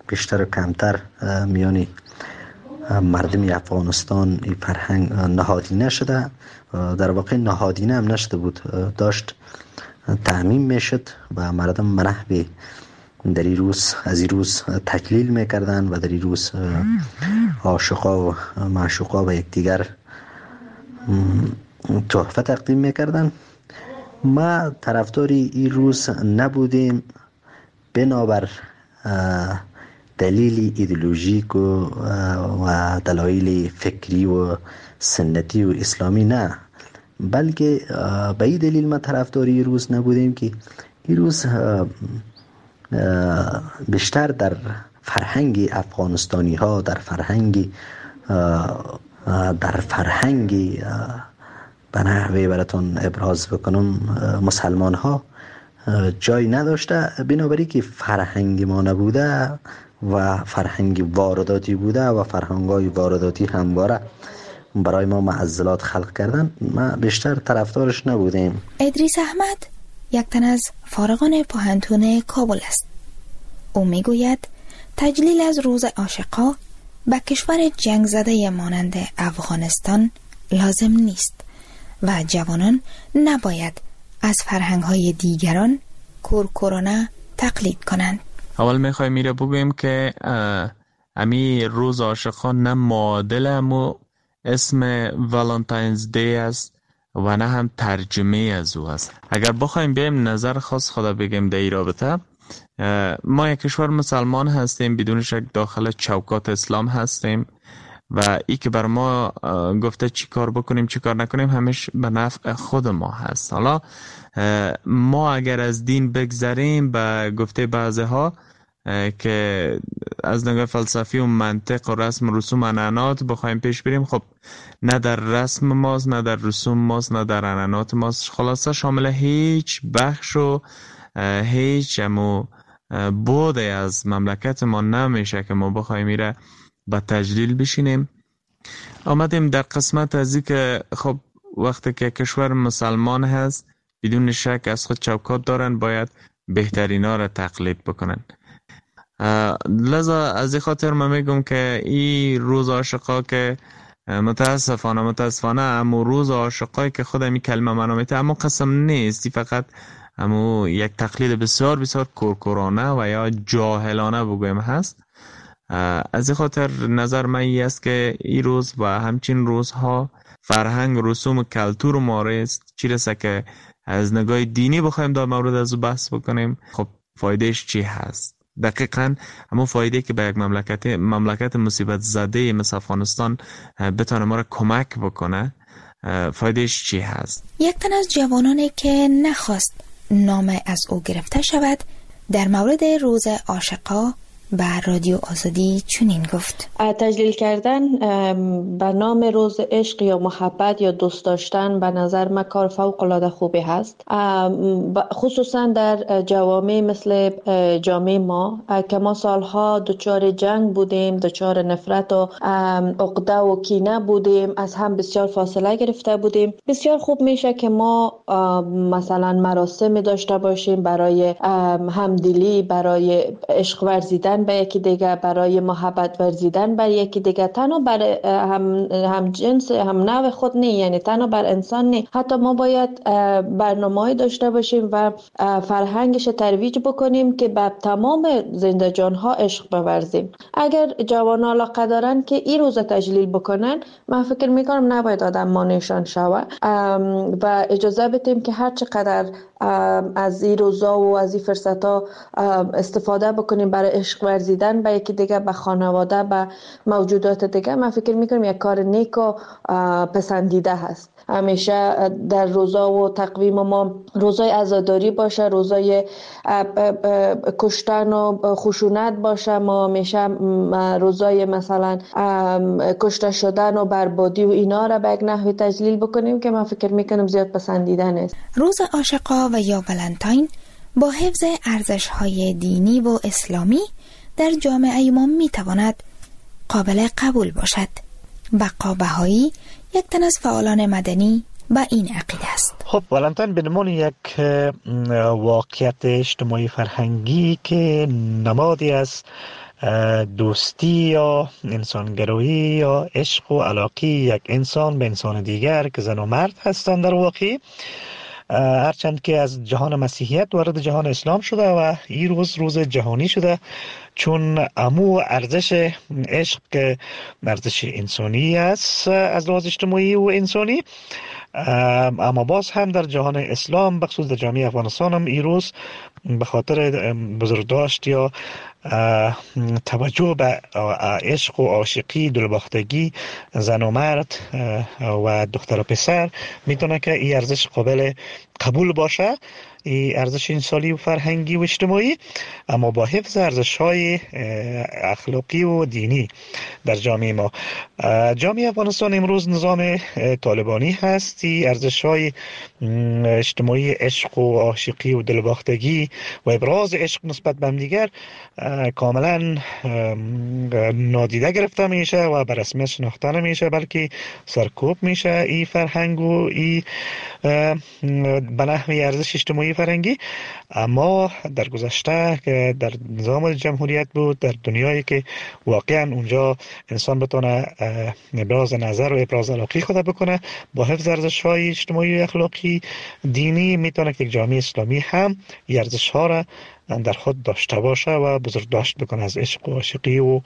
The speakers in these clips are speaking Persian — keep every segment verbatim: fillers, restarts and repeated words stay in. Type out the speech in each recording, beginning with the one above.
بیشتر و کمتر میانی مردم افغانستان این فرهنگ نهادینه شده. در واقع نهادینه هم نشده بود، داشت تعمیم میشد و مردم منحبی در این روز از این روز تکلیل میکردن و در این روز عاشقا و معشوقا و یکدیگر تحفه تقدیم میکردن. ما طرفداری این روز نبودیم بنابر دلیل ایدئولوژیک و, و دلایل فکری و سنتی و اسلامی نه، بلکه به این دلیل ما طرفداری این روز نبودیم که این روز بیشتر در فرهنگ افغانستانی ها، در فرهنگ در فرهنگ به نحوه براتون ابراز بکنم مسلمان ها جای نداشته، بنابراین که فرهنگ ما نبوده و فرهنگ وارداتی بوده و فرهنگ‌های وارداتی همواره برای ما معضلات خلق کردن، ما بیشتر طرفدارش نبودیم. ادریس احمد یک تن از فارغان پوهنتون کابل است. او میگوید تجلیل از روز عاشقا به کشور جنگ زده مانند افغانستان لازم نیست و جوانان نباید از فرهنگ‌های دیگران کورکورانه تقلید کنند. اول میخوایم میره بگویم که امی روز عاشقان نه معادل امو اسم والنتاینز دی است و نه هم ترجمه از او است. اگر بخوایم بیم نظر خاص خدا بگیم در این رابطه، ما یک کشور مسلمان هستیم، بدون شک داخل چوکات اسلام هستیم و ای که بر ما گفته چی کار بکنیم چی کار نکنیم همیشه به نفع خود ما هست. حالا ما اگر از دین بگذریم به گفته بعضی ها که از نگاه فلسفی و منطق و رسم و رسوم عنعنات بخوایم پیش بریم، خب نه در رسم ماست نه در رسوم ماست نه در عنعنات ماست، خلاصه شامل هیچ بخش و هیچ امو بوده از مملکت ما نمیشه که ما بخوایم میره با تجلیل بشینیم. آمدیم در قسمت از این که خب وقتی که کشور مسلمان هست بدون شک از خود چوکات دارن، باید بهترین ها را تقلید بکنن. لذا از این خاطر من میگم که این روز عاشقا که متاسفانه متاسفانه امو روز عاشقایی که خود می کلمه منامیته اما قسم نیست، فقط امو یک تقلید بسیار بسیار کورکورانه و یا جاهلانه بگویم هست. از این خاطر نظر من این است که این روز و همچین روزها فرهنگ رسوم و کلتور ما است، چی رسه که از نگاه دینی بخوایم در مورد از بحث بکنیم، خب فایدهش چی هست؟ دقیقاً همون فایده که به یک مملکت مملکت مصیبت زده مثل افغانستان بتونه ما را کمک بکنه، فایدهش چی هست؟ یک تن از جوانانی که نخواست نام از او گرفته شود در مورد روز عاشقا به رادیو آزادی چنین گفت: تجلیل کردن به نام روز عشق یا محبت یا دوست داشتن به نظر من کار فوق العاده خوبی هست، خصوصا در جوامع مثل جامعه ما که ما سالها دچار جنگ بودیم، دچار نفرت و عقده و کینه بودیم، از هم بسیار فاصله گرفته بودیم. بسیار خوب میشه که ما مثلا مراسم داشته باشیم برای همدلی، برای عشق ورزیدن به یکی دیگه، برای محبت ورزیدن بر یکی دیگه، تنها بر هم, هم جنس هم نوع خود نه، یعنی تنها بر انسان نه، حتی ما باید برنامه‌ای داشته باشیم و فرهنگش ترویج بکنیم که به تمام زنده جان‌ها عشق بورزیم. اگر جوانان علاقه دارن که این روز تجلیل بکنن، من فکر میکنم نباید آدم مانعشان شوه و اجازه بدیم که هر چقدر از این روزا و از این فرصت‌ها استفاده بکنیم برای عشق ورزیدن به یکی دیگه، به خانواده، به موجودات دیگه. من فکر میکنم یک کار نیک و پسندیده هست. همیشه در روزا و تقویم ما روزای عزاداری باشه، روزای کشتن و خشونت باشه، ما همیشه روزای مثلا کشته شدن و بربادی و اینا را به یک نحوی تجلیل بکنیم که من فکر میکنم زیاد پسندیده نیست. روز عاشقا و یا ولنتاین با حفظ ارزش‌های دینی و اسلامی در جامعه ما میتواند قابل قبول باشد. بقا بهایی یک تن از فعالان مدنی با این عقیده است. خب ولنتاین به نمون یک واقعیت اجتماعی فرهنگی که نمادی از دوستی یا انسانگرایی یا عشق و علاقه یک انسان به انسان دیگر که زن و مرد هستند در واقع، هرچند که از جهان مسیحیت وارد جهان اسلام شده و این روز روز جهانی شده، چون امو ارزش عشق که ارزش انسانی است از لحاظ اجتماعی و انسانی، اما باز هم در جهان اسلام بخصوص در جامعه افغانستان هم این روز به خاطر بزرگداشت یا توجه به عشق و عاشقی، دلباختگی زن و مرد و دختر و پسر میتونه که این ارزش قابل قبول باشه، این ارزش انسانی و فرهنگی و اجتماعی، اما با حفظ ارزش‌های اخلاقی و دینی در جامعه ما. جامعه افغانستان امروز نظام طالبانی هست. ارزش‌های اجتماعی عشق و عاشقی و دلباختگی و ابراز عشق نسبت به همدیگر کاملا نادیده گرفته میشه و به رسمیت شناخته نمیشه، بلکه سرکوب میشه این فرهنگ و این به نحو ارزش اجتماعی فرهنگی. اما در گذشته که در نظام جمهوریت بود، در دنیایی که واقعا اونجا انسان بتونه ابراز نظر و ابراز علاقه خود بکنه با حفظ ارزش‌های اجتماعی و اخلاقی دینی، میتونه که یک جامعه اسلامی هم ارزش‌ها را در خود داشته باشه و بزرگداشت بکنه از عشق و عاشقی و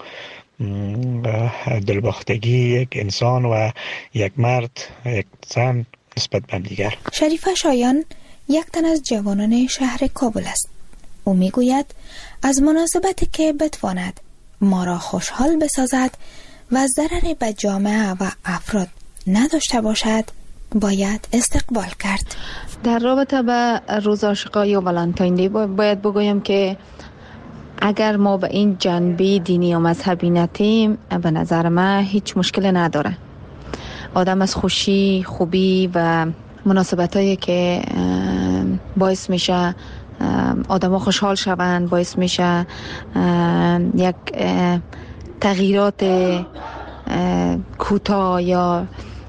دلباختگی یک انسان و یک مرد یک زن نسبت به دیگر. شریفه شایان یک تن از جوانان شهر کابل است. او میگوید از مناسبتی که بتواند ما را خوشحال بسازد و ضرری به جامعه و افراد نداشته باشد باید استقبال کرد. در رابطه با روز عاشقان یا ولنتاین دی باید بگویم که اگر ما به این جنبه دینی و مذهبی نتیم، به نظر من هیچ مشکل نداره. آدم از خوشی، خوبی و مناسبتایی که باعث میشه آدم ها خوشحال شوند، باعث میشه یک تغییرات کوتاه یا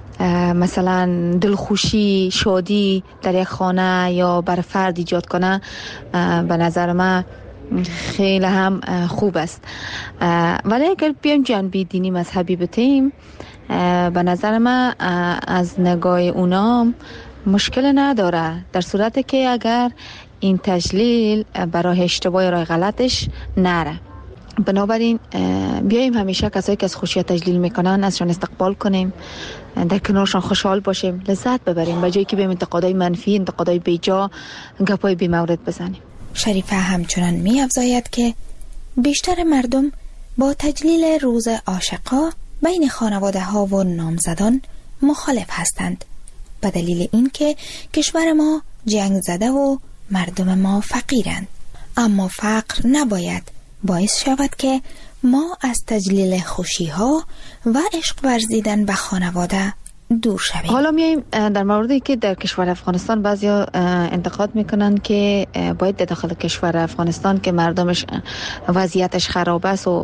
مثلا دلخوشی، شادی در یک خانه یا بر فرد ایجاد کنه، به نظر من خیلی هم خوب است. ولی اگر بیایم جنبه دینی مذهبی بتیم، به نظر من از نگاه اونا مشکل نداره، در صورتی که اگر این تجلیل برای اشتباه راه غلطش نره. بنابراین بیاییم همیشه کسایی که از خوشی تجلیل میکنن ازشان استقبال کنیم، در کنارشان خوشحال باشیم، لذت ببریم، به جایی که بیم انتقادای منفی، انتقادای بیجا، گپای بی مورد بزنیم. شریفه همچنان می افزاید که بیشتر مردم با تجلیل روز عاشقا بین خانواده ها و نامزدان مخالف هستند، به دلیل اینکه کشور ما جنگ زده و مردم ما فقیرند. اما فقر نباید باعث شود که ما از تجلیل خوشی ها و عشق ورزیدن به خانواده دور شویم. حالا میایم در موردی که در کشور افغانستان بعضیا انتقاد میکنن که باید در داخل کشور افغانستان که مردمش وضعیتش خراب است و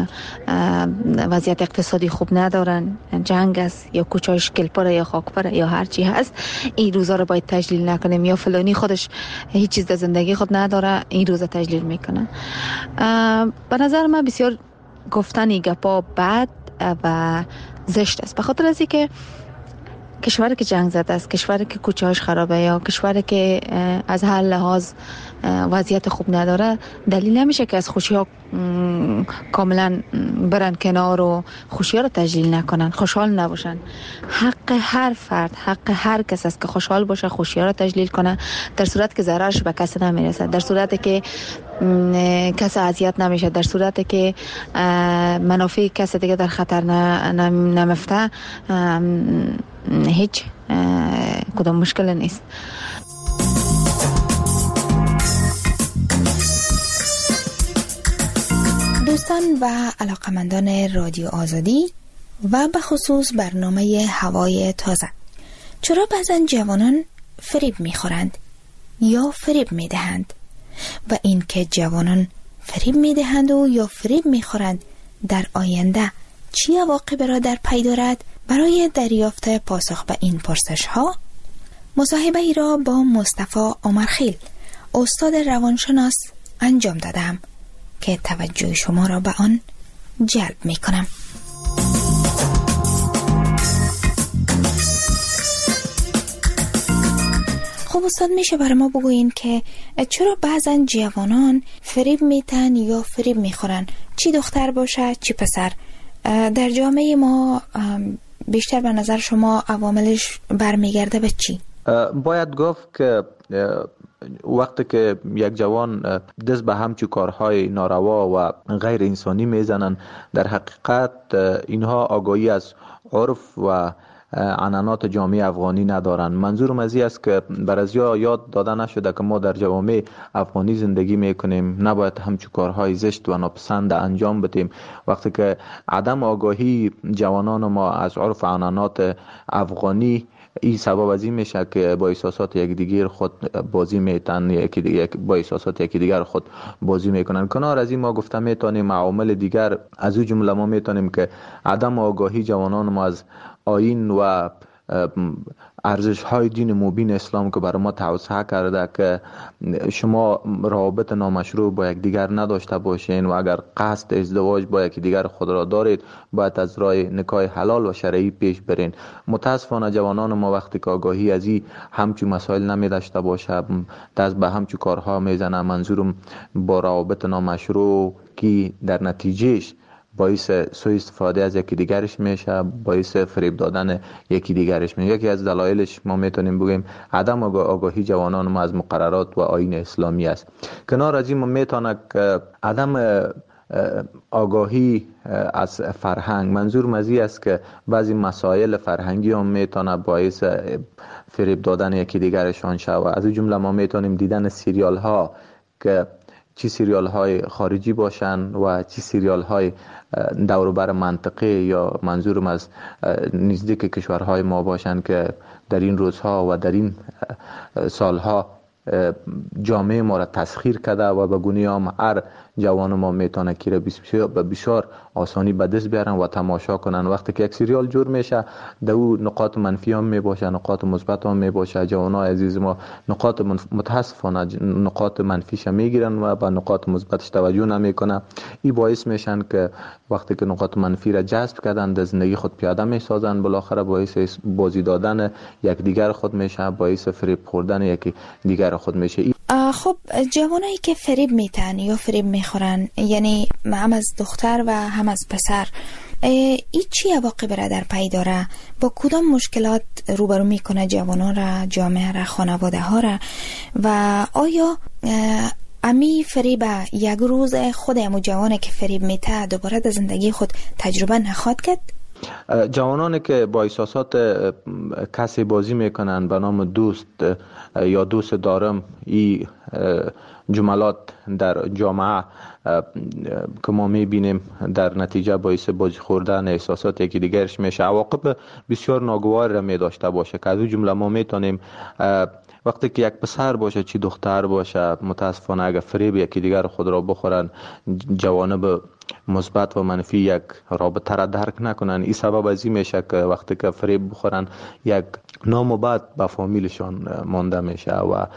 وضعیت اقتصادی خوب ندارن، جنگ است یا کوچه‌اش گلپره یا خاکپره یا هر چی هست، این روزا رو باید تجلیل نکنیم، یا فلانی خودش هیچ چیز در زندگی خود نداره این روزا تجلیل میکنه. به نظر من بسیار گفتن گپا بد و زشت است، به خاطر از اینکه کشوری که جنگ زده است، کشوری که کوچه‌اش خرابه یا کشوری که از هر لحاظ وضعیت خوب نداره، دلیل نمیشه که از خوشی‌ها کاملا برن کنار و خوشی‌ها رو تجلیل نکنن، خوشحال نباشن. حق هر فرد، حق هر کس است که خوشحال باشه، خوشی‌ها رو تجلیل کنه، در صورت که ضررش به کسی نمیرسه، در صورتی که کسی اذیت نمیشه، در صورتی که منافع کسی دیگه در خطر نمیفته، هیچ کدام مشکل نیست. دوستان و علاقمندان رادیو آزادی و به خصوص برنامه هوای تازه، چرا بعضن جوانان فریب میخورند یا فریب میدهند و این که جوانان فریب میدهند و یا فریب میخورند در آینده چی عواقب را در پی دارد؟ برای دریافت پاسخ به این پرسش ها مصاحبه ای را با مصطفی عمرخیل، استاد روانشناس انجام دادم. که توجه شما را به آن جلب می کنم. خب استاد، میشه برای ما بگوین که چرا بعضا جوانان فریب میتن یا فریب میخورن، چی دختر باشه چی پسر؟ در جامعه ما بیشتر به نظر شما عواملش برمیگرده به چی؟ باید گفت که وقتی که یک جوان دست به همچون کارهای ناروا و غیر انسانی میزنن، در حقیقت اینها آگاهی از عرف و عنعنات جامعه افغانی ندارن. منظورم از این است که برازیا یاد داده نشده که ما در جوامع افغانی زندگی میکنیم، نباید همچون کارهای زشت و ناپسند انجام بدیم. وقتی که عدم آگاهی جوانان ما از عرف و عنعنات افغانی این سبب از این میشه که با احساسات یک دیگر خود بازی میتن، یکی دیگر با احساسات یکی دیگر خود بازی میکنن. کنار از این ما گفته میتونیم عوامل دیگر از این جمله ما میتونیم که عدم آگاهی جوانان ما از آیین و ارزش های دین مبین اسلام که برای ما توصیه کرده که شما روابط نامشروع با یک دیگر نداشته باشین و اگر قصد ازدواج با یک دیگر خود را دارید باید از راه نکاح حلال و شرعی پیش برین. متاسفانه جوانان ما وقتی که آگاهی از این همچون مسائل نمی داشته باشه دست به همچون کارها میزنه. منظورم با روابط نامشروع که در نتیجهش باعث سوء استفاده از یکی دیگرش میشه، باعث فریب دادن یکی دیگرش میشه. یکی از دلایلش ما میتونیم بگیم عدم آگاهی جوانان ما از مقررات و آیین اسلامی است. کنار از این ما میتونه که عدم آگاهی از فرهنگ، منظور مزی است که بعضی مسائل فرهنگی هم میتونه باعث فریب دادن یکی دیگرشان شود. از این جمله ما میتونیم دیدن سریال ها که چی سریال های خارجی باشن و چی سریال های دوروبر منطقه یا منظورم از نزدیک کشورهای ما باشن که در این روزها و در این سالها جامعه ما را تسخیر کرده و به گونه هم هر جوان ما میتونه که به بسیار آسانی به دست بیارن و تماشا کنن. وقتی که یک سریال جور میشه در او نقاط منفی هم میباشه، نقاط مثبت هم میباشه. جوانای عزیز ما نقاط متاسفانه نقاط منفیش میگیرن و به نقاط مثبتش توجه نمیکنن. این باعث میشن که وقتی که نقاط منفی را جذب کردن در زندگی خود پیاده میسازن، بالاخره باعث بازی دادن یک دیگر خود میشه، باعث فریب خوردن یک دیگر خود میشه. خب جوانایی که فریب میتن یا فریب میخورن، یعنی هم از دختر و هم از پسر، این چی عواقب را در پی داره؟ با کدام مشکلات روبرو میکنه جوانان را، جامعه را، خانواده ها را؟ و آیا امی فریب یک روز خود امو جوانه که فریب میته دوباره در زندگی خود تجربه نخواد کرد؟ جوانانی که با احساسات کسی بازی میکنن به نام دوست یا دوست دارم، این جملات در جامعه که ما میبینیم در نتیجه باعث بازی خوردن احساسات یکی دیگرش میشه، عواقب بسیار ناگوار را می داشته باشه. که از اون جمله ما میتونیم وقتی که یک پسر باشه چی دختر باشه، متاسفانه اگر فریب یکی دیگر خود را بخورن، جوانب مثبت و منفی یک رابطه را درک نکنن، این سبب از این میشه که وقتی که فریب بخورن یک نام بد به فامیلشان مانده میشه. و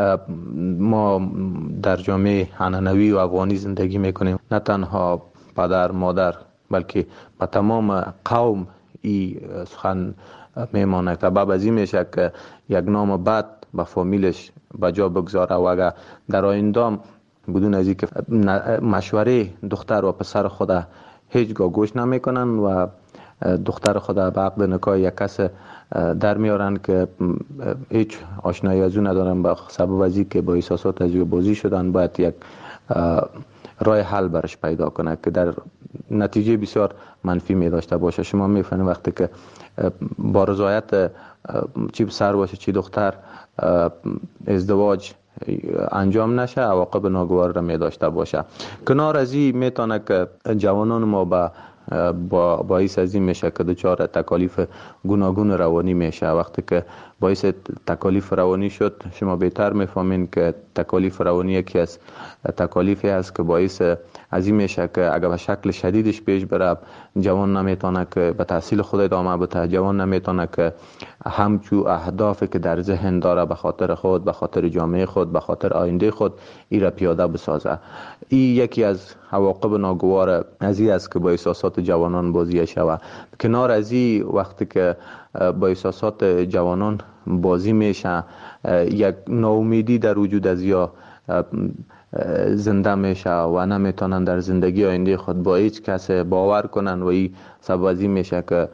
ما در جامعه عنعنوی و افغانی زندگی میکنیم، نه تنها پدر مادر بلکه به تمام قوم این سخن میمانه. سبب از این میشه که یک نام بد به فامیلش بجا بگذاره و اگر در آینده بدون از اینکه مشوره دختر و پسر خود هیچگاه گوش نمیکنن و دختر خود به عقد نکاح یک کس در میارن که هیچ آشنایی از او ندارن، به سبب از اینکه با احساسات از او بازی شدن، باید یک راه حل برش پیدا کنه که در نتیجه بسیار منفی می داشته باشه. شما میفهمید وقتی که با رضایت چی پسر باشه چی دختر ازدواج انجام نشه، عواقب ناگوار را می داشته باشه. کنار از این میتونه که جوانان ما به با باعث از این میشه که دچار تکالیف گوناگون روانی میشه. وقتی که باعث تکالیف روانی شد، شما بهتر میفهمین که تکالیف روانی یکی از تکالیفی است که باعث از این میشه که اگر به شکل شدیدش پیش بره، جوان نمیتونه که به تحصیل خود ادامه بده، جوان نمیتونه که همچو اهدافی که در ذهن داره به خاطر خود، به خاطر جامعه خود، به خاطر آینده خود ای را پیاده بسازه. این یکی از عواقب ناگوار از این است که با احساسات جوانان بازی شود. کنار از این، وقتی که با احساسات جوانان بازی میشه، یک ناامیدی در وجود از یا زنده میشه و نمیتونن در زندگی آینده خود با هیچ کس باور کنن و این سبب از این میشه که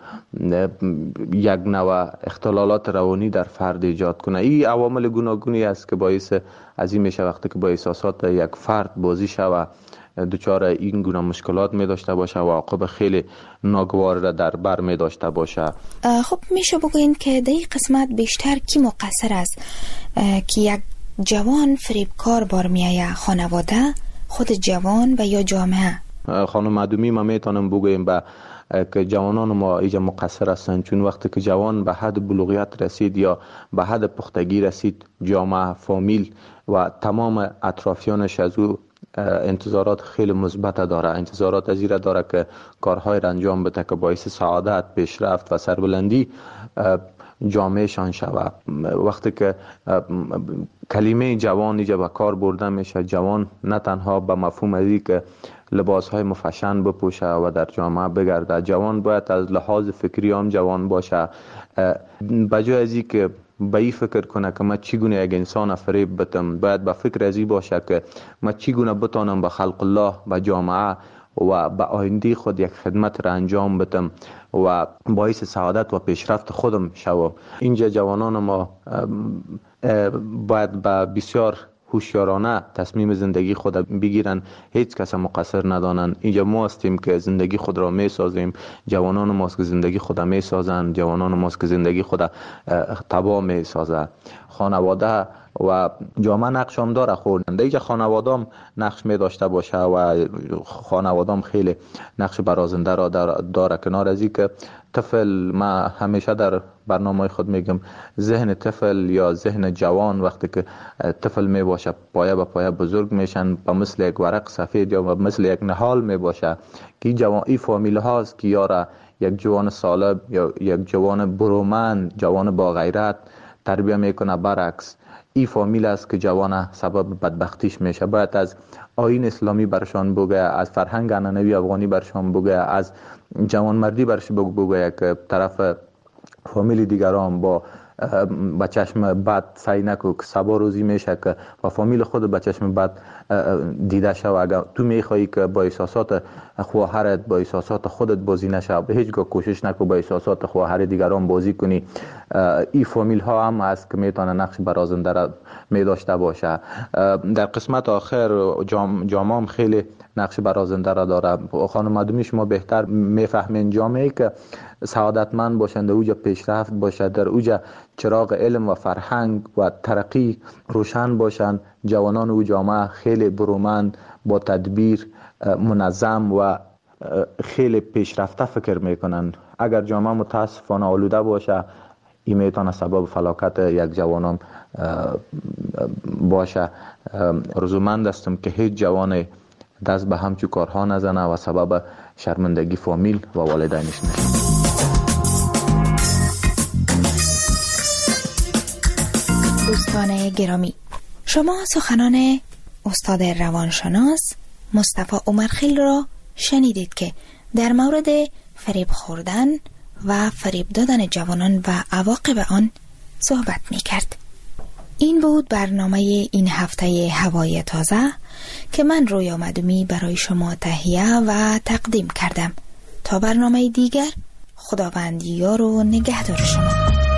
یک نوع اختلالات روانی در فرد ایجاد کنه. این عوامل گوناگونی است که باعث از این میشه وقتی که با احساسات یک فرد بازی شوه، دچار این گونه مشکلات می داشته باشه و عواقب خیلی ناگوار را در بر می داشته باشه. خب میشه بگوین که در این قسمت بیشتر کی مقصر است که یک جوان فریبکار بار میایه؟ خانواده، خود جوان و یا جامعه؟ خانم معدومی ما میتونم بگویم با که جوانان ما ایجا مقصر هستند، چون وقتی که جوان به حد بلوغیت رسید یا به حد پختگی رسید، جامعه، فامیل و تمام اطرافیانش از او انتظارات خیلی مثبت داره. انتظارات از این داره که کارهای را انجام بده که باعث سعادت، پیشرفت و سربلندی جامعه شان شود. وقتی که کلمه جوان اینجا به کار برده میشه، جوان نه تنها به مفهوم ازی که لباس های مفشن بپوشه و در جامعه بگرده، جوان باید از لحاظ فکری هم جوان باشه. بجای ازی که به این فکر کنه که من چگونه یک انسان فریب بتم، باید به فکر ازی باشه که من چگونه بتانم به خلق الله، به جامعه و به آینده خود یک خدمت را انجام بدم و باعث سعادت و پیشرفت خودم شوم. اینجا جوانان ما باید به بسیار هوشیارانه تصمیم زندگی خود بگیرن، هیچ کس مقصر ندانن. اینجا ما هستیم که زندگی خود را می سازیم، جوانان ماست که زندگی خود می سازن، جوانان ماست که زندگی خود تباه می سازن. خانواده و جامعه نقش هم داره خوردن. اینجا خانواده هم نقش می داشته باشه و خانواده هم خیلی نقش برازنده را داره. کنار از این که طفل، ما همیشه در برنامه خود میگم، ذهن طفل یا ذهن جوان وقتی که طفل می باشه پایه به پایه بزرگ میشن، به مثل یک ورق سفید یا مثل یک نهال می باشه که جوان ای فامیل هاست که یارا یک جوان سالم یا یک جوان برومند، جوان با غیرت تربیه میکنه. برعکس این فامیل است که جوان سبب بدبختیش میشه. باید از آیین اسلامی برشان بگه، از فرهنگ عنعنوی افغانی برشان بگه، از جوان مردی برش بگه که طرف فامیل دیگران با با چشم بد سعی نکو که سبا روزی میشه که با فامیل خود با چشم بد دیده شو. اگر تو میخوایی که با احساسات خواهرت، با احساسات خودت بازی نشه، به هیچ گاه کوشش نکو با احساسات خواهر دیگران بازی کنی. این فامیل ها هم هست که میتونه نقش برازنده را می داشته باشه. در قسمت آخر جام جامعه خیلی نقش برازنده را داره. خانم معدومی شما بهتر میفهمین جامعه که سعادتمند باشند، در اوجا پیشرفت باشد، در اوجا چراغ علم و فرهنگ و ترقی روشن باشند، جوانان او جامعه خیلی برومند، با تدبیر، منظم و خیلی پیشرفته فکر میکنن. اگر جامعه متاسفانه آلوده باشه، این میتونه سبب فلاکت یک جوانان باشه. رضامند هستم که هیچ جوان دست به همچو کارها نزنه و سبب شرمندگی فامیل و والدینش نشه. دوستان گرامی، شما سخنان استاد روانشناس مصطفی عمرخیل را شنیدید که در مورد فریب خوردن و فریب دادن جوانان و عواقب آن صحبت می کرد. این بود برنامه این هفته هوای تازه که من رویا مدومی برای شما تهیه و تقدیم کردم. تا برنامه دیگر، خداوند یار و نگهدار شما.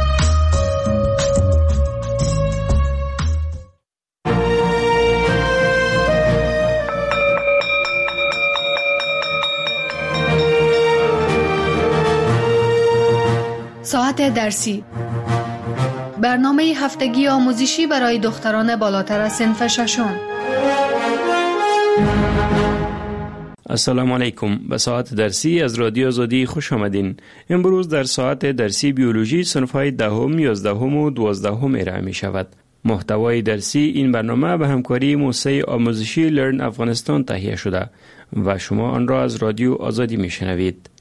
ساعت درسی، برنامه هفتگی آموزشی برای دختران بالاتر از صنف ششم. السلام علیکم. به ساعت درسی از رادیو آزادی خوش آمدین. امروز در ساعت درسی بیولوژی صنف‌های دهم، یازدهم و دوازدهم ارائه می شود. محتوای درسی این برنامه به همکاری موسسه آموزشی لرن افغانستان تهیه شده و شما آن را از رادیو آزادی می شنوید.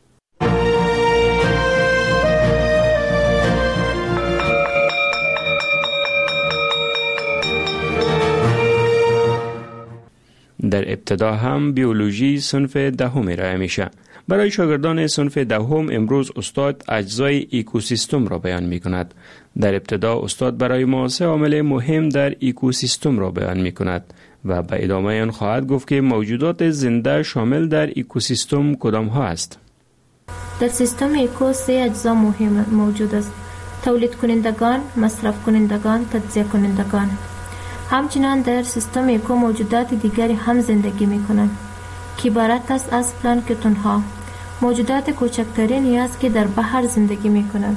در ابتدا هم بیولوژی صنف دهم ارائه میشه. برای شاگردان صنف دهم امروز استاد اجزای اکوسیستم را بیان می کند. در ابتدا استاد برای ما سه عامل مهم در اکوسیستم را بیان می کند و به ادامه آن خواهد گفت که موجودات زنده شامل در اکوسیستم کدام ها است. در سیستم اکو سه اجزا مهم موجود است: تولید کنندگان، مصرف کنندگان، تجزیه کنندگان. همچنان در سیستم اکو موجودات دیگری هم زندگی می کنند که عبارت است از پلانکتون ها، موجودات کوچکترینی است که در بحر زندگی می کنند.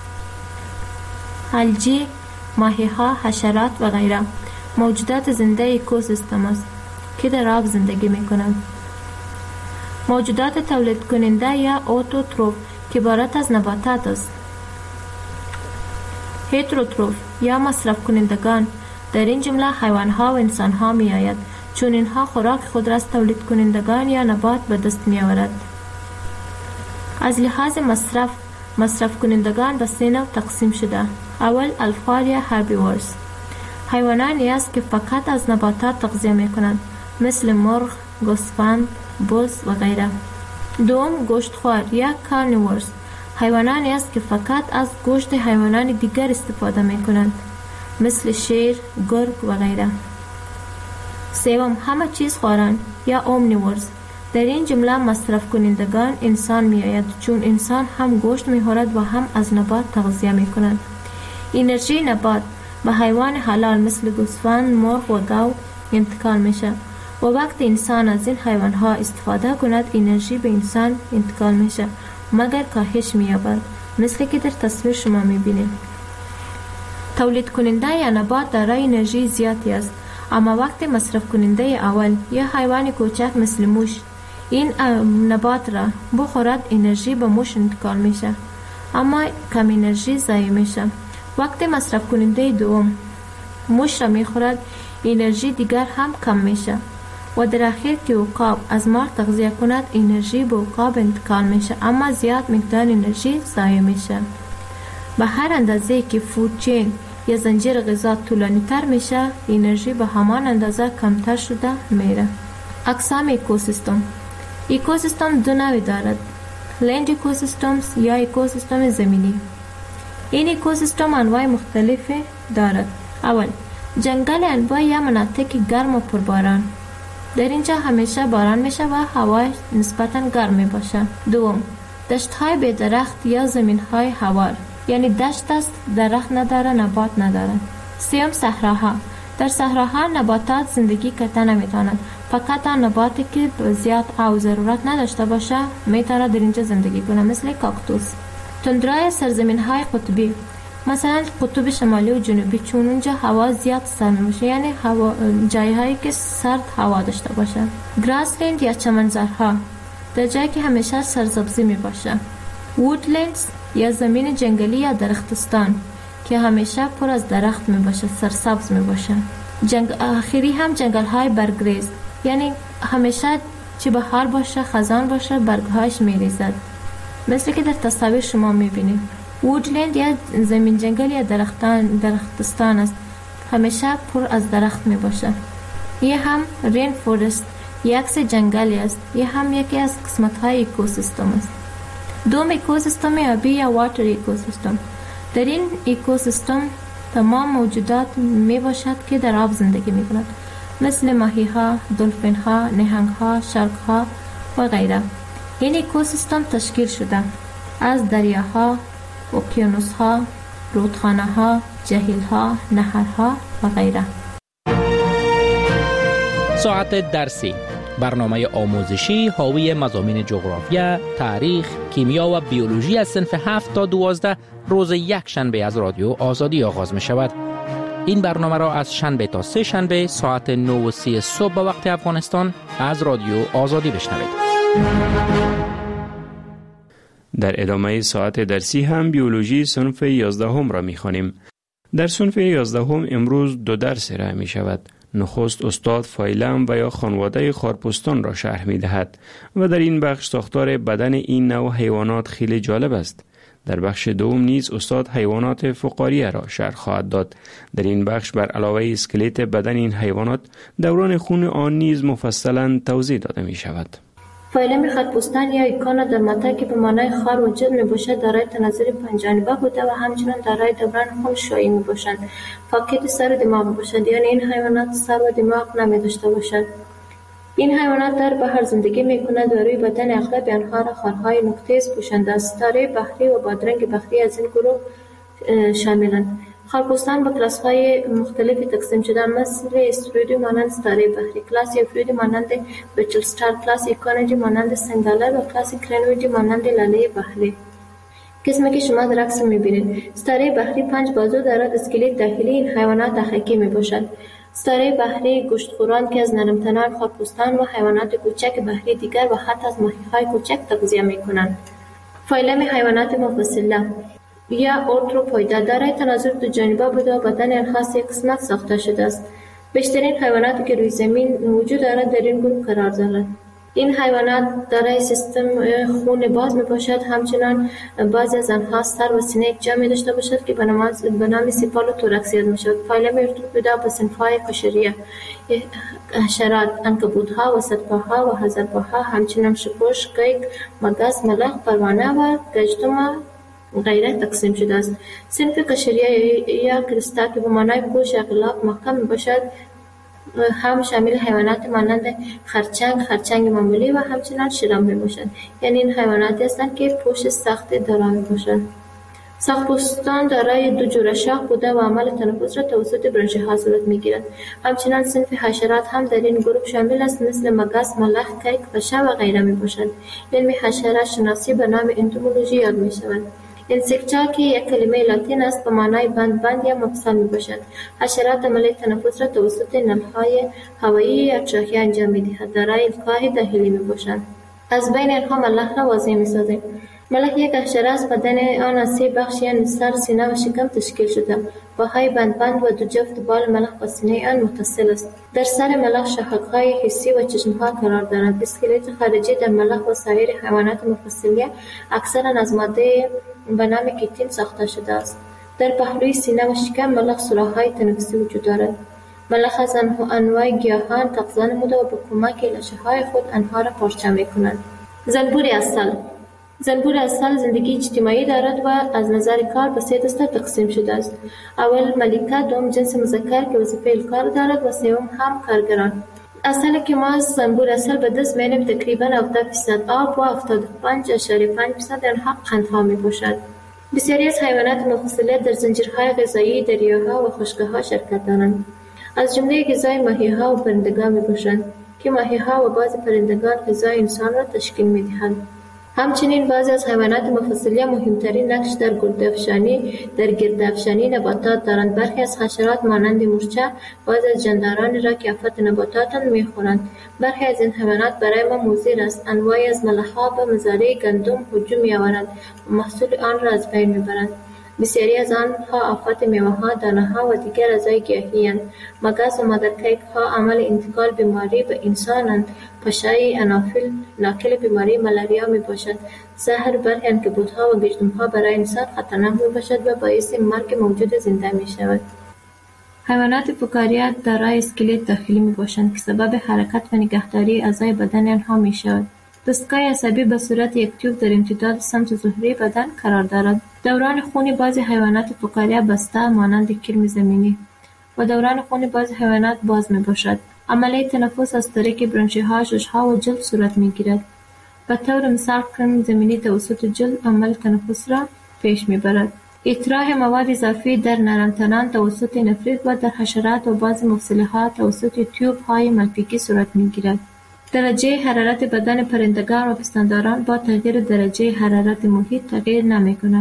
الگی، ماهی ها، حشرات و غیره موجودات زنده اکوسیستم است که در آب زندگی می کنند. موجودات تولید کننده یا اوتوتروف که عبارت از نباتات است. هتروتروف یا مصرف کنندگان در این جمله حیوان ها و انسان ها می آید، چون اینها خوراک خود را از تولید کنندگان یا نبات به دست می آورد. از لحاظ مصرف، مصرف کنندگان به سه نوع تقسیم شده. اول الفار یا هربیورز، حیوانانی است که فقط از نباتات تغذیه می کنند، مثل مرغ، گوسفند، بز و غیره. دوم گوشتخوار یا کارنیورز، حیوانانی است که فقط از گوشت حیوانان دیگر استفاده می کنند، مثل شیر، گرگ و غیره. سوم همه چیز خواران یا اومنیورز، در این جمله مصرف کنندگان انسان می آید، چون انسان هم گوشت می خورد و هم از نبات تغذیه می کند. انرژی نبات به حیوان حلال مثل گوسفند، مرغ و گاو انتقال می شود و وقتی انسان از این حیوان ها استفاده کند انرژی به انسان انتقال می شود مگر کاهش می یابد، مثل که در تصویر شما می بینید. تولید کننده یا نبات دارای انرژی زیادی است، اما وقتی مصرف کننده اول یا حیوان کوچک مثل موش این نبات را بخورد انرژی به موش انتقال میشه، اما کم انرژی ضایع میشه. وقتی مصرف کننده دوم موش را میخورد انرژی دیگر هم کم میشه و در اخیر که عقاب از مار تغذیه کند انرژی به عقاب انتقال میشه، اما زیاد مقدار انرژی ضایع میشه. به هر اندازه که فود چین یا زنجیر غذا طولانی تر میشه انرژی به همان اندازه کمتر شده میره. اقسام اکوسیستم. اکوسیستم دو نوع دارد: لند اکوسیستمز یا اکوسیستم زمینی. این اکوسیستم انواع مختلفی دارد. اول جنگل انواع یا مناطق گرم و پرباران، در اینجا همیشه باران میشه و هوا نسبتاً گرم می باشه. دوم دشت های بی درخت یا زمین های هوار، یعنی دشت است درخت نداره، نبات نداره. سوم صحراها، در صحراها نباتات زندگی کردن نمیتونند، فقط آن نباتی که زیاد آب ضرورت نداشته باشه میتونه در اینجا زندگی کنه، مثل کاکتوس. تندرای سرزمین های قطبی، مثلا قطب شمالی و جنوبی، چون اونجا هوا زیاد سرد میشه، یعنی هوا جایی هایی که سرد هوا داشته باشه. گراسلند یا چمنزارها، در جایی که همیشه سرسبزی می باشه. وودلندز یا زمین جنگلی یا درختستان که همیشه پر از درخت می باشه، سرسبز می باشه. جنگ آخری هم جنگل های برگریز، یعنی همیشه چه بهار باشه خزان باشه برگهاش می ریزد، مثل که در تصاویر شما می بینید. وودلند یا زمین جنگل یا درختان درختستان است، همیشه پر از درخت می باشه. یه هم رین فورست یک عکس جنگلی است، یه هم یکی از قسمت های اکوسیستم است. دوم اکوسیستم آبی یا واتر اکوسیستم. در این اکوسیستم تمام موجودات می باشد که در آب زندگی می کنند، مثل ماهی ها، دلفین ها، نهنگ ها، شارک ها و غیره. این اکوسیستم تشکیل شده از دریاها، اقیانوس ها، رودخانه ها، جهیل ها، نهرها و غیره. ساعت درسی، برنامه آموزشی حاوی مضامین جغرافیا، تاریخ، کیمیا و بیولوژی از صنف هفت تا دوازده روز یک شنبه از رادیو آزادی آغاز می شود. این برنامه را از شنبه تا سه شنبه ساعت نه و سی صبح به وقت افغانستان از رادیو آزادی بشنوید. در ادامه ساعت درسی هم بیولوژی صنف یازدهم را می‌خوانیم. در صنف یازدهم امروز دو درس ارائه می شود. نخست استاد فایلم و یا خانواده خارپستان را شرح می دهد و در این بخش ساختار بدن این نوع حیوانات خیلی جالب است. در بخش دوم نیز استاد حیوانات فقاریه را شرح خواهد داد. در این بخش بر علاوه اسکلت بدن این حیوانات دوران خون آن نیز مفصلا توضیح داده می شود. فایلم خارپستان یا ایکانا در ماده که به معنای خار و جلد می باشد دارای تناظر پنجانبه بوده و همچنان دارای دوران خون شایی می باشند. پاکت سر و دماغ می باشد، یعنی این حیوانات سر و دماغ نمی داشته باشد. این حیوانات در بحر زندگی می کنند و روی بدن اغلب آنها را خارهای نقطه‌ای پوشانده است. ستاره بحری و بادرنگ بحری از این گروه شاملند. خارپستان به کلاس های مختلفی تقسیم شده، مثل استرویدی مانند ستاره بحری، کلاس یوفریدی مانند بچل ستار، کلاس ایکانویدی مانند سنگالر و کلاس کرنویدی مانند لاله بحری. قسمی که شما در عکس می‌بینید، ستاره بحری پنج بازو دارد. اسکلت داخلی این حیوانات دقیقی میباشد. ستاره بحری گوشتخوران که از نرمتنان خارپستان و حیوانات کوچک بحری دیگر و حتی از ماهی‌های کوچک تغذیه می‌کنند. فایلم حیوانات مفصله یا ارتروپویدا دارای تناظر دو جانبه بوده و بدن آنها سه قسمت ساخته شده است. بیشترین حیواناتی که روی زمین وجود دارد در این گروه قرار دارند. این حیوانات دارای سیستم خون باز می باشد. همچنان بعضی از آنها سر و سینه یک جا می داشته باشد که به نام سیپال و توراکس یاد می شود. فایلم ارتروپویدا به صنف‌های قشریه، حشرات، عنکبوت‌ها، وسطپاها و هزارپاها، همچنان شپش، قیق، مگس، ملخ، پروانه و گژدم غیره تقسیم شده است. صنف قشریه یا کریستا که به معنای پوش اغلاق محکم می باشد هم شامل حیوانات مانند خرچنگ، خرچنگ معمولی و همچنان شرم می باشد. یعنی این حیواناتی هستند که پوش سخت دارا می باشد. ساق‌پوستان دارای دو جوره شاخ بوده و عمل تنفس را توسط برانشی ها صورت می گیرد. همچنان صنف حشرات هم در این گروه شامل است، مثل مگس، ملخ، کیک، پشه و غیره می باشد. علم حشرات شناسی به نام انتومولوژی یاد می شود. انسکتا که یک کلمه لاتین است به معنای بند بند یا مفصل می باشد. حشرات عمل تنفس را توسط نلهای هوایی یا تراخی انجام می دهد. دارای القاء داخلی می باشند. از بین آنها ملخ را واضح می سازیم. ملخ یک حشره است. بدن آن از سه بخش یعنی سر، سینه و شکم تشکیل شده. پاهای بند بند و دو جفت بال ملخ با سینه آن متصل است. در سر ملخ شاخک‌های حسی و چشم‌ها قرار دارند. اسکلت خارجی در ملخ و سایر حیوانات مفصلیه اکثرا از ماده به نام کیتین ساخته شده است. در پهلوی سینه و شکم ملخ سوراخ‌های تنفسی وجود دارد. ملخ از انواع گیاهان تغذیه نموده و به کمک لاشه‌های خود آنها را پارچه می‌کنند. زنبور عسل زنبور عسل زندگی اجتماعی دارد و از نظر کار به سه دسته تقسیم شده است. اول ملکه، دوم جنس مذکر که وظیفه الکار دارد و سوم هم کارگران. عسل که ما از زنبور عسل به دست می‌آوریم تقریباً هفتاد درصد آب و هفتاد و پنج اشاره پنج درصد آنها قندها می‌باشد. بسیاری از حیوانات مفصله در زنجیرهای غذایی دریاها و خشک‌ها شرکت دارند. از جمله غذای ماهی‌ها و پرندگان می‌باشند که ماهی‌ها و بعضی پرندگان غذای انسان را تشکیل می‌دهند. همچنین بعضی از حیوانات مفصلیه مهمترین نقش در گردافشانی در گردافشانی نباتات دارند. برخی از حشرات مانند مورچه بعضی از جاندارانی را که آفت نباتات می‌خورند. برخی از این حیوانات برای ما مضر است. انواعی از ملخ‌ها به مزارع گندم هجوم می‌آورند و محصول آن را از بین می‌برند. بسیاری از آنها آفت میوه‌ها، دانه‌ها و دیگر اعضای گیاهی‌اند. مگس و مادرکیک‌ها عامل انتقال بیماری به انسانند. پشه انافیل ناقل بیماری ملاریا میباشد. زهر برخی عنکبوت‌ها و گژدم‌ها برای انسان خطرناک میباشد و باعث مرگ موجود زنده میشود. حیوانات فقاریه دارای اسکلت داخلی میباشند که سبب حرکت و نگهداری اعضای بدن آنها میشود. دستگاه عصبی به صورت یک تیوب در امتداد سمت ظهری بدن قرار دارد. دوران خون بعضی حیوانات فقاریه بسته مانند کرم زمینی و دوران خون بعضی حیوانات باز میباشد. عملیه تنفس از طریق برانشی‌ها، شش‌ها و جلد صورت میگیرد. به طور مثال کرم زمینی توسط جلد عمل تنفس را پیش میبرد. اطراح مواد اضافی در نرمتنان توسط نفریت و در حشرات و بعضی مفصل‌ها توسط تیوب‌های ملپیکی صورت میگیرد. درجه حرارت بدن پرندگان و پستانداران با تغییر درجه حرارت محیط تغییر نمی‌کند.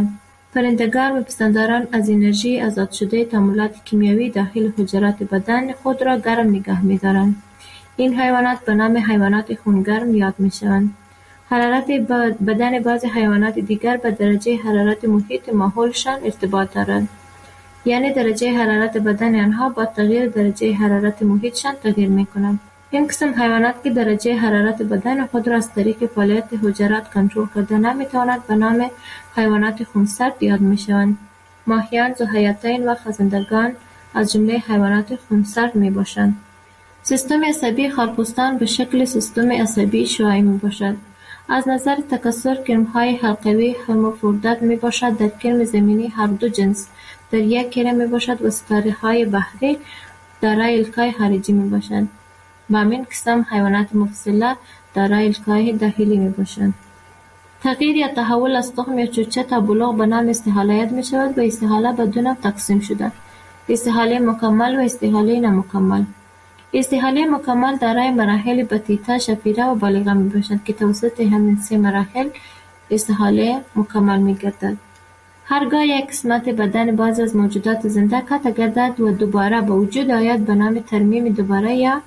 پرندگان و پستانداران از انرژی آزاد شده تاملات کیمیایی داخل حجرات بدن خود را گرم نگاه می‌دارند. این حیوانات به نام حیوانات خونگرم یاد می‌شوند. حرارت بدن بعضی حیوانات دیگر به درجه حرارت محیط ماحولشان ارتباط دارد. یعنی درجه حرارت بدن آنها با تغییر درجه حرارت محیطشان تغییر می‌کند. این قسم حیوانات که درجه حرارت بدن خود را از طریق فعالیت حجرات کنترل کرده نمی‌توانند به نام حیوانات خونسرد یاد می‌شوند. ماهیان، ذوحیاتین و خزندگان از جمله حیوانات خونسرد میباشند. سیستم عصبی خارپوستان به شکل سیستم عصبی شعاعی میباشد. از نظر تکثر کرم‌های حلقوی هرمافرودیت میباشد. در کرم زمینی هر دو جنس در یک کره میباشد و ستاره‌های بحری دارای الکای خارجی میباشند. با همین قسم حیوانات مفصله دارای الکای داخلی میباشند. تغییر یا تحول از تخم یا چوچه تا بلوغ به نام استحاله یاد می شود و استحاله به دو نوع تقسیم شده: استحاله مکمل و استحاله نامکمل. استحاله مکمل دارای مراحل بطیطه، شفیره و بالغه می باشد که توسط همین سه مراحل استحاله مکمل می گردد. هرگاه یک قسمت بدن بعض از موجودات زنده قطع گردد و دوباره به وجود آید به نام ترمیم دوباره یا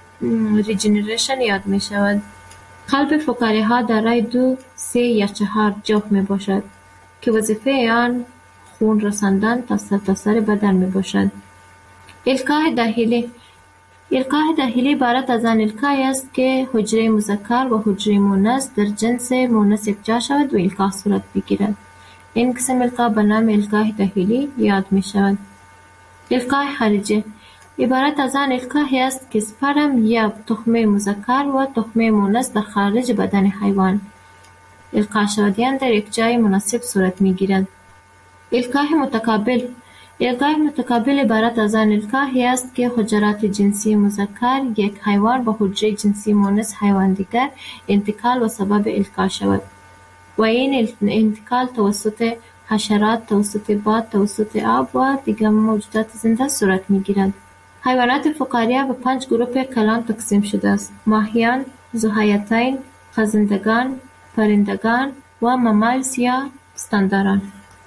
ریجنریشن یاد می شود. قلب فقاریه ها دارای دو، سه یا چهار جوف می باشد که وظیفه آن خون رساندن تا سرتاسر بدن می باشد. الکای داخلی الکای داخلی عبارت از آن الکای است که حجره مذکر و حجره مؤنث در جنس مؤنث یکجا شود و الکا صورت بگیرد. این قسم الکا به نام الکای داخلی یاد می شود. الکای خارجی عبارت از آن الکای است که سپرم یا تخمه مذکر و تخمه مؤنث در خارج بدن حیوان القا شدیان در یک جای مناسب صورت می گیرد. الکای متقابل الکای متقابل عبارت از آن الکای است که حجرات جنسی مذکر یک حیوان به حجره جنسی مؤنث حیوان دیگر انتقال و سبب الکا شود و این انتقال توسط حشرات، توسط باد، توسط آب و دیگر موجودات زنده صورت می گیرد. حیوانات فقاریه به پنج گروه کلان تقسیم شده است: ماهیان، ذوحیاتین، خزندگان، پرندگان و ممالس یا پستانداران.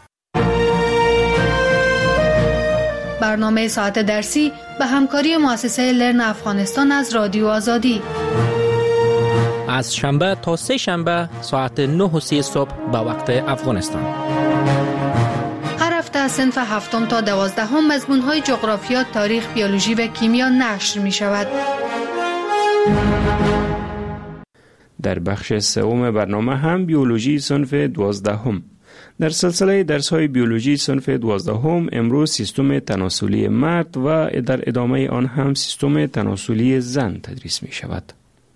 برنامه ساعت درسی به همکاری مؤسسه لرن افغانستان از رادیو آزادی از شنبه تا سه شنبه ساعت نه و سی صبح به وقت افغانستان. هر هفته از صنف هفتم تا دوازدهم مضمون‌های جغرافیا، تاریخ، بیولوژی و کیمیا نشر می شود. در بخش سوم برنامه هم بیولوژی صنف دوازدهم. در سلسله درس‌های بیولوژی صنف دوازدهم امروز سیستم تناسلی مرد و در ادامه آن هم سیستم تناسلی زن تدریس می شود.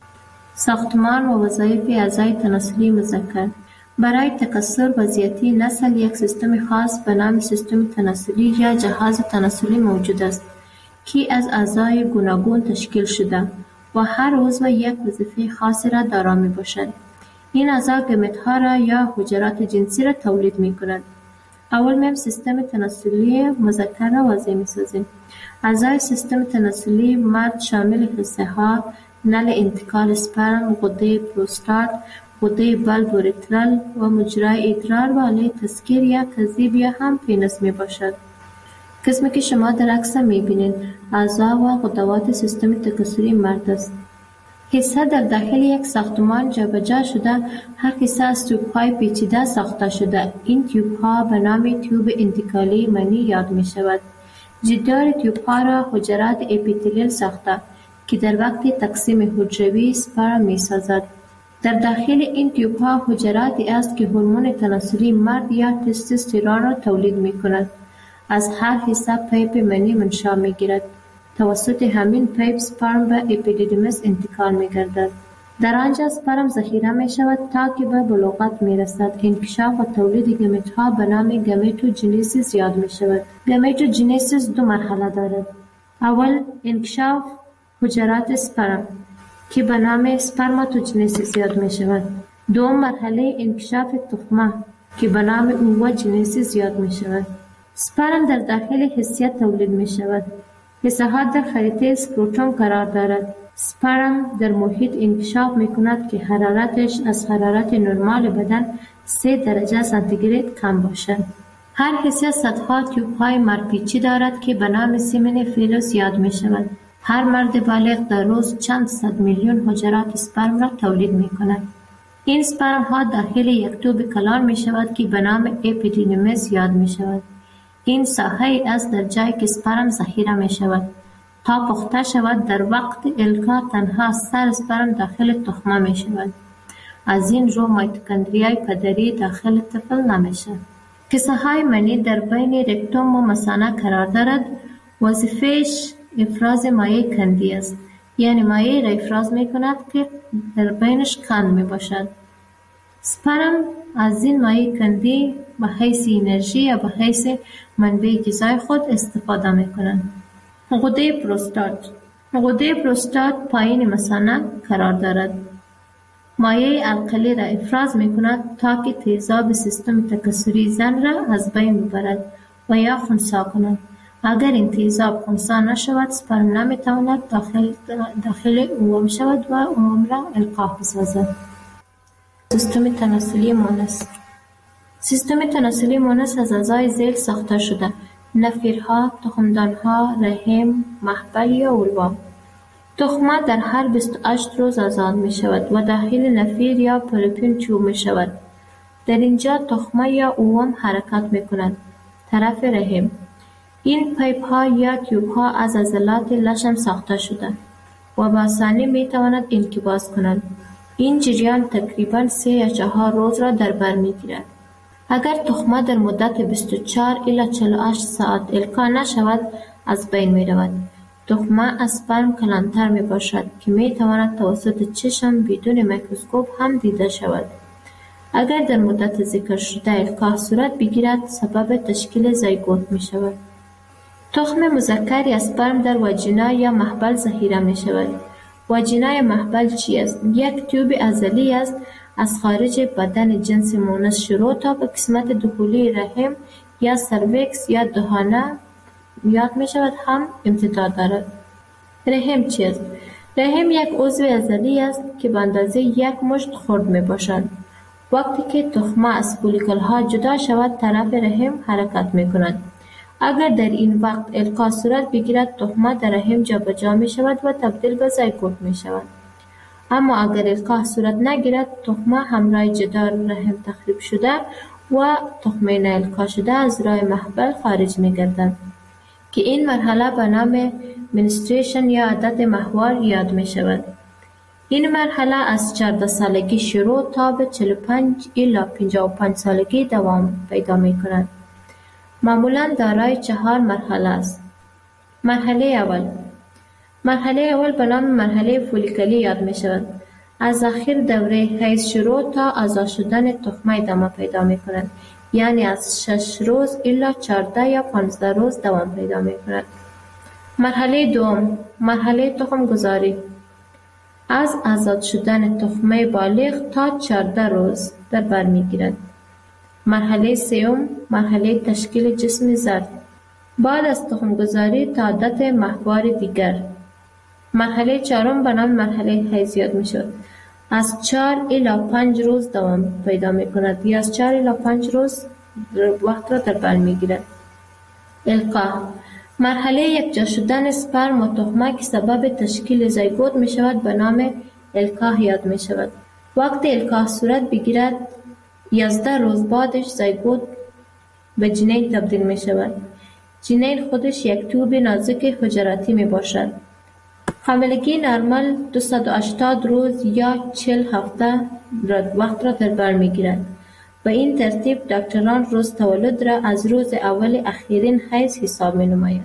ساختمان و وظایف اعضای تناسلی مذکر. برای تکثر و زیاتی نسل یک سیستم خاص به نام سیستم تناسلی یا جهاز تناسلی موجود است که از اعضای گوناگون تشکیل شده و هر عضو یک وظیفه خاصی را دارا می باشد. این اعضا گمت‌ها را یا حجرات جنسی را تولید می کنند. اول میم سیستم تناسلی مذکر را واضح می سازیم. اعضای سیستم تناسلی مرد شامل حصه ها، نل انتقال اسپرم، غده پروستات، غده بلب اوریترال و مجرای ادرار و آله تسکیر یا کذیب یا هم پینس می باشد. قسمی که شما در عکس می بینید اعضا و غدوات سیستم تکثری مرد است. حصه در داخل یک ساختمان جابجا شده، هر حصه از تیوب‌های پیچیده ساخته شده. این تیوب‌ها به نام تیوب انتقالی منی یاد می شود. جدار تیوب‌ها را حجرات اپیتلیل ساخته که در وقت تقسیم حجروی سپرم می سازد. در داخل این تیوب‌ها حجراتی است که هورمون تناسلی مرد یا تستوسترون را تولید می کند. از هر حصه پیپ منی منشأ می گیرد. توسط همین پیپ سپرم به اپیدیدیمس انتقال می گردد. در آنجا اسپرم ذخیره می شود تا که به بلوغت می رسد. انکشاف و تولید گمیت ها به نام گمیتوجنیسیس یاد می شود. گمیتوجنیسیس دو مرحله دارد. اول انکشاف حجرات اسپرم که به نام سپرماتوجنیسیس یاد می شود. دوم مرحله انکشاف تخمه که به نام اووجنیسیس یاد می شود. سپرم در داخل حسیه تولید می شود. حصه ها در خریطه سکروتوم قرار دارد. سپرم در محیط انکشاف می کند که حرارتش از حرارت نرمال بدن سه درجه سانتیگراد کم باشد. هر کسی صدها تیوب‌های مرپیچی دارد که به نام سیمنیفیروس یاد می شود. هر مرد بالغ در روز چند صد میلیون حجرات اسپرم را تولید می کند. این اسپرم ها داخل یک توب کلان می شود که به نام اپیدیدیمیس یاد می شود. این ساحه است در جایی که اسپرم ذخیره می شود. تا پخته شود در وقت القا تنها سر اسپرم داخل تخمه می شود. از این رو میتوکندریای پدری داخل طفل نمیشه. کیسه های منی در بین رکتوم و مثانه قرار دارد. وظیفهش افراز مایع کندی است. یعنی مایع را افراز می کند که در بینش کند می باشد. سپرم از این مایع کندی به حیث انرژی یا به حیث منبع غذای خود استفاده می کنند. غده پروستات غده پروستات پایین مثانه قرار دارد. مایع القلی را افراز می کند تا که تیزاب سیستم تکثری زن را از بین ببرد و یا خنثی کند. اگر این تیزاب خنثی نشود سپرم نمی تواند داخل, داخل اوم شود و اوم را القاح بسازد. سیستم تناسلی مونس سیستم تناسلی مونس از اعضای ذیل ساخته شده: نفیرها، تخمدانها، رحم، محبل یا اولوا. تخمه در هر بیست و هشت روز آزاد می شود و داخل نفیر یا پروپین چوب می شود. در اینجا تخمه یا اوم حرکت می کند. طرف رحم. این پیپ ها یا تیوب ها از عضلات لشم ساخته شده و با آسانی می تواند انقباض کنند. این جریان تقریباً سه یا چهار روز را در بر می گیرد. اگر تخمه در مدت بیست و چهار الی چهل و هشت ساعت القا نشود از بین می رود. تخمه از سپرم کلانتر می باشد که می تواند توسط چشم بدون میکروسکوپ هم دیده شود. اگر در مدت ذکر شده القاح صورت بگیرد سبب تشکیل زیگوت می شود. تخم مذکر یا سپرم در واژینا یا محبل ذخیره می شود. واژینا یا محبل چی است؟ یک تیوب عضلی است از خارج بدن جنس مونس شروع تا به قسمت داخلی رحم یا سرویکس یا دهانه یاد می شود هم امتداد دارد. رحم چی است؟ رحم یک عضو عضلی است که به اندازه یک مشت خرد می باشد. وقتی که تخمه از فولیکل ها جدا شود طرف رحم حرکت می کند. اگر در این وقت القاح صورت بگیرد تخمه در رحم جابجا می شود و تبدیل به زیگوت می شود. اما اگر القاح صورت نگیرد تخمه همراه جدار رحم تخریب شده و تخمه نالقا شده از راه محبل خارج می گردد که این مرحله به نام منستریشن یا عادت ماهوار یاد می شود. این مرحله از چهارده سالگی شروع تا به چهل و پنج الی پنجاه و پنج سالگی دوام پیدا می کند. معمولاً دارای چهار مرحله است. مرحله اول مرحله اول به نام مرحله فولیکلی یاد می شود. از آخر دوره حیض شروع تا آزاد شدن تخمه ادامه پیدا می کند. یعنی از شش روز الی چهارده یا پانزده روز دوام پیدا می کند. مرحله دوم مرحله تخم گذاری از آزاد شدن تخمه بالغ تا چهارده روز در بر می گیرد. مرحله سوم مرحله تشکیل جسم زرد بعد از تخم گذاری تا عادت ماهوار دیگر. مرحله چهارم به نام مرحله حیض یاد می شود. از چهار الی پنج روز دوام پیدا می کند یا از چهار الی پنج روز وقت را در بر می گیرد. القاح مرحله یکجا شدن سپرم و تخمه که سبب تشکیل زیگوت می شود به نام القاح یاد می شود. وقتی القاح صورت بگیرد یازده روز بعدش زیگوت به جنین تبدیل می شود. جنین خودش یک توب نازک حجراتی می باشد. حاملگی نرمال دویست و هشتاد روز یا چهل هفته وقت را در بر می گیرد. به این ترتیب دکتران روز تولد را از روز اول اخیرین حیض حساب می نماید.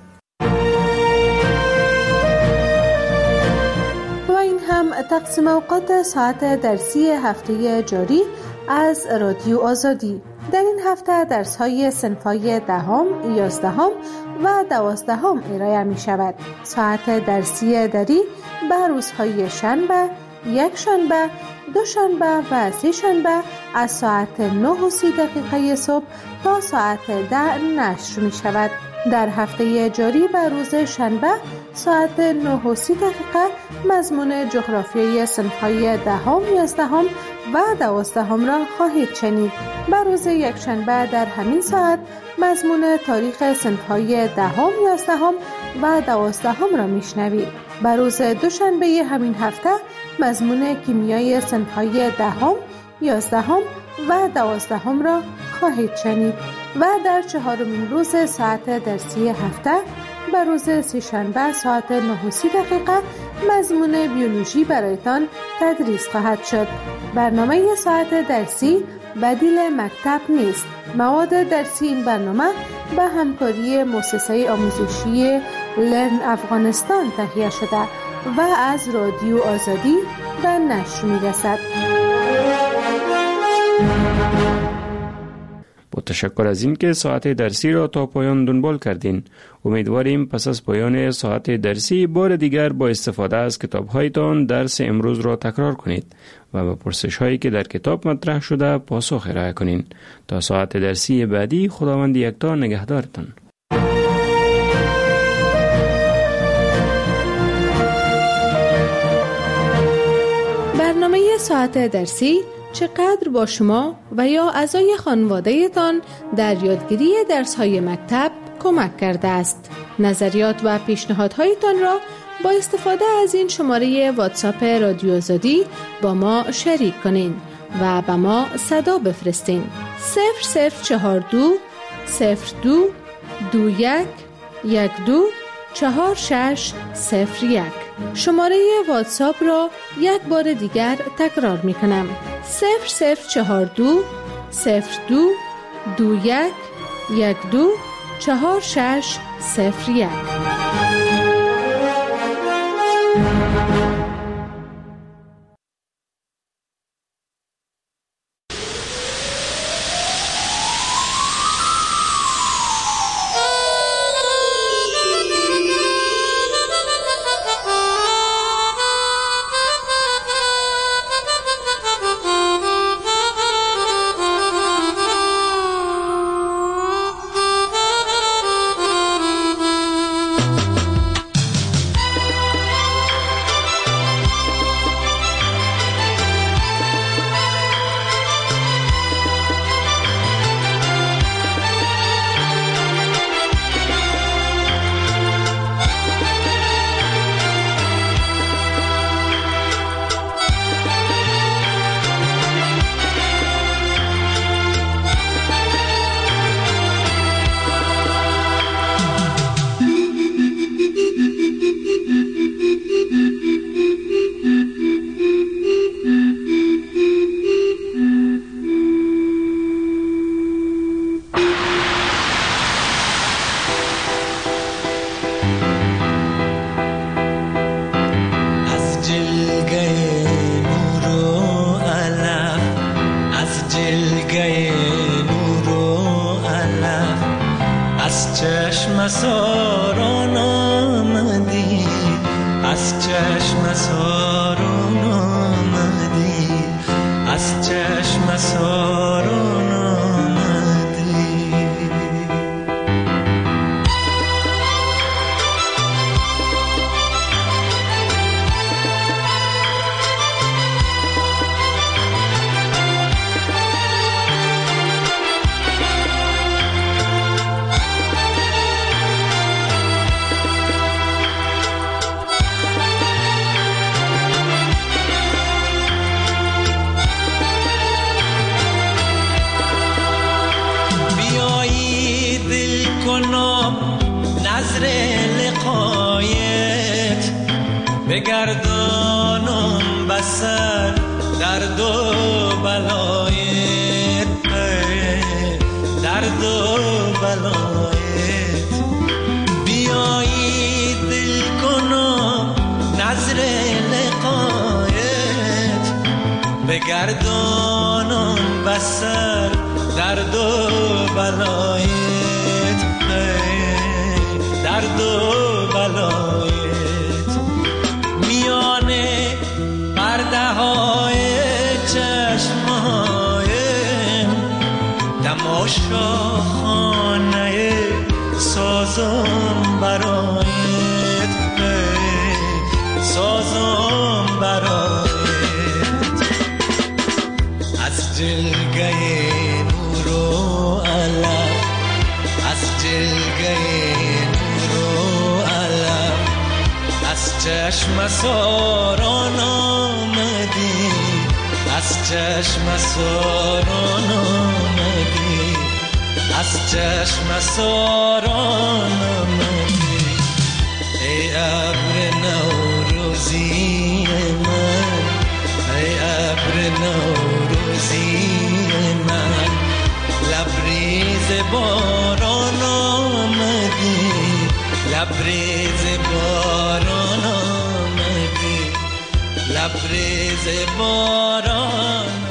و این هم تقسیم اوقات ساعت درسی هفته جاری از رادیو آزادی. در این هفته درس های صنف‌های دهم، یازدهم و دوازدهم ارائه می شود. ساعت درسی دری به روزهای شنبه، یک شنبه، دو شنبه و سه شنبه از ساعت نه و سی دقیقه صبح تا ساعت ده نشر می شود. در هفته جاری به روز شنبه ساعت نه و سی دقیقه مضمون جغرافیای صنف‌های دهم، یازدهم و دوازدهم را خواهید شنید. بر روز یکشنبه در همین ساعت مضمون تاریخ صنف‌های دهم، یازدهم و دوازدهم را میشنوید. بر روز دوشنبه همین هفته مضمون کیمیای صنف‌های دهم، یازدهم و دوازدهم را خواهید شنید و در چهارمین روز ساعت درسی هفته بر روز سه‌شنبه ساعت نه و سی دقیقه مضمون بیولوژی برایتان تدریس خواهد شد. برنامه ساعت درسی بدیل مکتب نیست. مواد درسی این برنامه به همکاری مؤسسه آموزشی لرن افغانستان تهیه شده و از رادیو آزادی به نشر می‌رسد. با تشکر از این که ساعت درسی را تا پایان دنبال کردین. امیدواریم پس از پایان ساعت درسی بار دیگر با استفاده از کتاب‌هایتان درس امروز را تکرار کنید و به پرسش‌هایی که در کتاب مطرح شده پاسخ ارائه کنین. تا ساعت درسی بعدی خداوند یکتا نگهدارتان. برنامه ساعت درسی چقدر با شما و یا اعضای خانواده‌تان در یادگیری درس‌های مکتب کمک کرده است. نظریات و پیشنهادهایتان را با استفاده از این شماره واتساپ رادیو آزادی با ما شریک کنین و به ما صدا بفرستین. صفر صفر چهار دو صفر دو دو یک یک دو چهار شش صفر یک. شماره واتساپ را یک بار دیگر تکرار می کنم. صفر صفر چهار دو صفر دو دو یک یک دو چهار شش صفر یک. بگردانم بسر درد و بلایت، درد و بلایت. بیایی دل کنم نظر لقایت، بگردانم بسر درد و بلایت، درد و بلایت. میانه پرده های چشمهایم تماشا خانه سازم برایت، سازم برایت. از جلگه نور و علم، از جلگه نور و علم، از چشم ساران آمدی، از چشم ساران آمدی، از چشم ساران آمدی. ای ابر نوروزی من، ای ابر نوروزی من، لبریز باران آمدی، لبریز باران آمدی، لبریز باران